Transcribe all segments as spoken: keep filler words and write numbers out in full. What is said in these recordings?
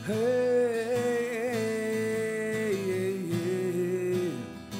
Hey, hey, hey.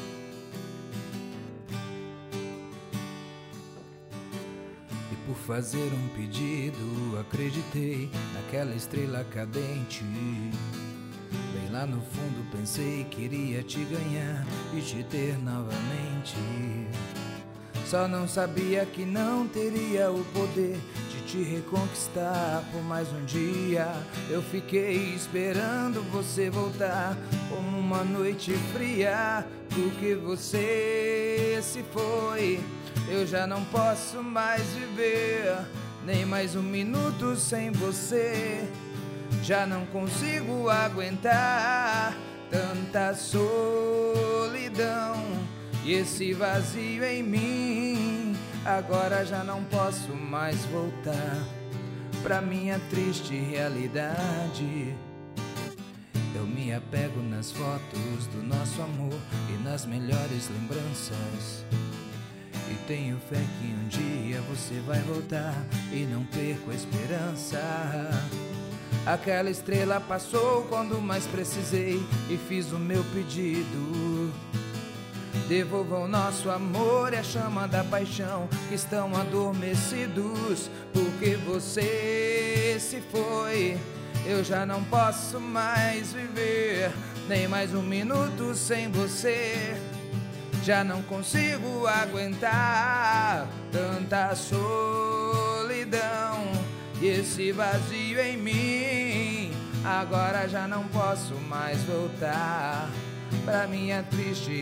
E por fazer um pedido, acreditei naquela estrela cadente. Bem lá no fundo pensei que iria te ganhar e te ter novamente. Só não sabia que não teria o poder de te reconquistar por mais um dia. Eu fiquei esperando você voltar como uma noite fria, porque você se foi. Eu já não posso mais viver nem mais um minuto sem você. Já não consigo aguentar tanta solidão e esse vazio em mim. Agora já não posso mais voltar pra minha triste realidade. Eu me apego nas fotos do nosso amor e nas melhores lembranças, e tenho fé que um dia você vai voltar e não perco a esperança. Aquela estrela passou quando mais precisei e fiz o meu pedido. Devolva o nosso amor e a chama da paixão que estão adormecidos, porque você se foi. Eu já não posso mais viver nem mais um minuto sem você. Já não consigo aguentar tanta solidão e esse vazio em mim. Agora já não posso mais voltar pra minha triste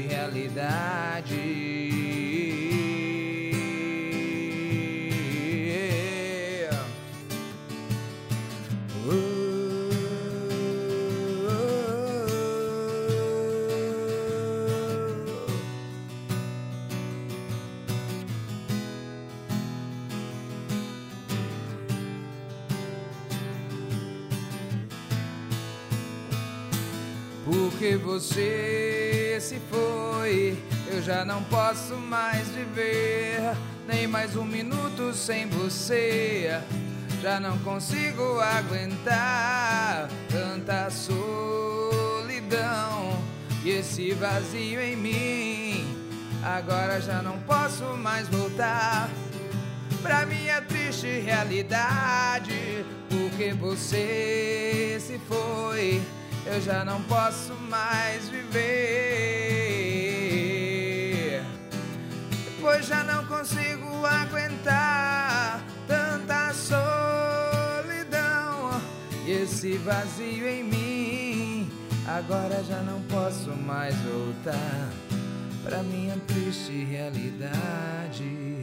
realidade. Porque você se foi, eu já não posso mais viver nem mais um minuto sem você. Já não consigo aguentar tanta solidão e esse vazio em mim. Agora já não posso mais voltar pra minha triste realidade, porque você se foi. Eu já não posso mais viver, pois já não consigo aguentar tanta solidão e esse vazio em mim. Agora já não posso mais voltar pra minha triste realidade.